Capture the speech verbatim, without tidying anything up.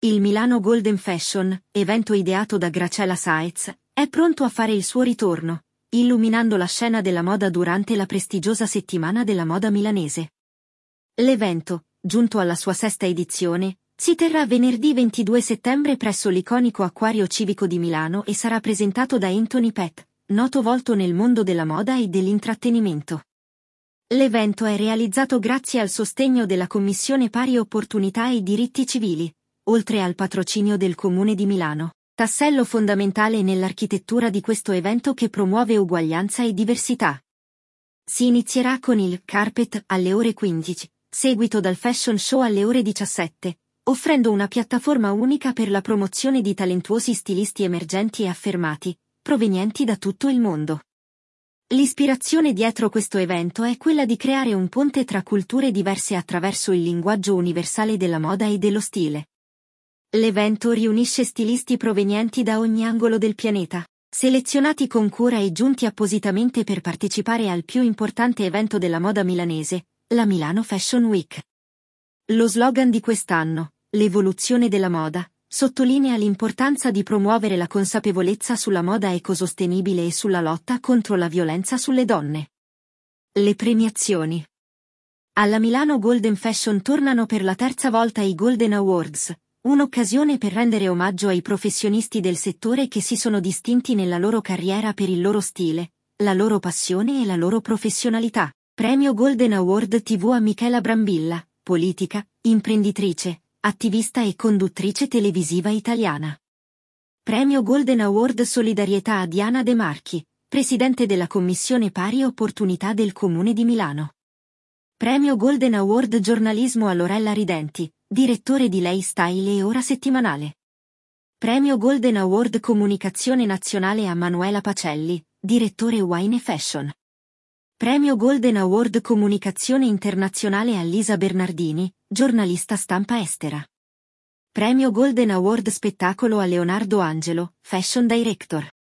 Il Milano Golden Fashion, evento ideato da Graciela Sáez, è pronto a fare il suo ritorno, illuminando la scena della moda durante la prestigiosa settimana della moda milanese. L'evento, giunto alla sua sesta edizione, si terrà venerdì ventidue settembre presso l'iconico Acquario Civico di Milano e sarà presentato da Anthony Pett, noto volto nel mondo della moda e dell'intrattenimento. L'evento è realizzato grazie al sostegno della Commissione Pari Opportunità e Diritti Civili, oltre al patrocinio del Comune di Milano, tassello fondamentale nell'architettura di questo evento che promuove uguaglianza e diversità. Si inizierà con il Carpet alle ore quindici, seguito dal Fashion Show alle ore diciassette, offrendo una piattaforma unica per la promozione di talentuosi stilisti emergenti e affermati, provenienti da tutto il mondo. L'ispirazione dietro questo evento è quella di creare un ponte tra culture diverse attraverso il linguaggio universale della moda e dello stile. L'evento riunisce stilisti provenienti da ogni angolo del pianeta, selezionati con cura e giunti appositamente per partecipare al più importante evento della moda milanese, la Milano Fashion Week. Lo slogan di quest'anno, l'evoluzione della moda, sottolinea l'importanza di promuovere la consapevolezza sulla moda ecosostenibile e sulla lotta contro la violenza sulle donne. Le premiazioni. Alla Milano Golden Fashion tornano per la terza volta i Golden Awards, un'occasione per rendere omaggio ai professionisti del settore che si sono distinti nella loro carriera per il loro stile, la loro passione e la loro professionalità. Premio Golden Award tivù a Michela Brambilla, politica, imprenditrice, attivista e conduttrice televisiva italiana. Premio Golden Award Solidarietà a Diana De Marchi, presidente della Commissione Pari Opportunità del Comune di Milano. Premio Golden Award Giornalismo a Lorella Ridenti, direttore di Lei Style e Ora Settimanale. Premio Golden Award Comunicazione Nazionale a Manuela Pacelli, direttore Wine e Fashion. Premio Golden Award Comunicazione Internazionale a Lisa Bernardini, giornalista stampa estera. Premio Golden Award Spettacolo a Leonardo Angelo, Fashion Director.